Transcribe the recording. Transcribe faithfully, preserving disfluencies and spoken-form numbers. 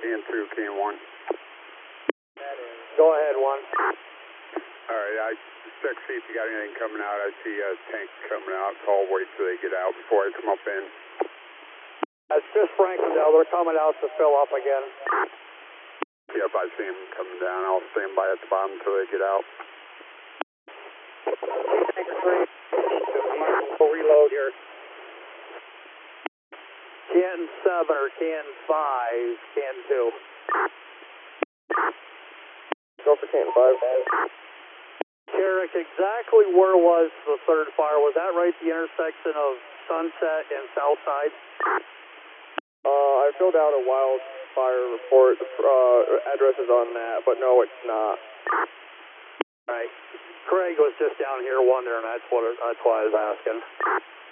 Can two, can one. Go ahead, one. Alright, I check see if you got anything coming out. I see a tank coming out, so I'll wait till they get out before I come up in. That's just Frankendale. They're coming out to fill up again. Yep, I see them coming down. I'll stand by at the bottom until they get out. Tank three. We'll reload here. Can seven or can five, can two. Go for can five. Carrick, exactly where was the third fire? Was that right at the intersection of Sunset and Southside? Uh, I filled out a wildfire report. The uh, address is on that, but no, it's not. Right. Craig was just down here wondering. That's what. That's why I was asking.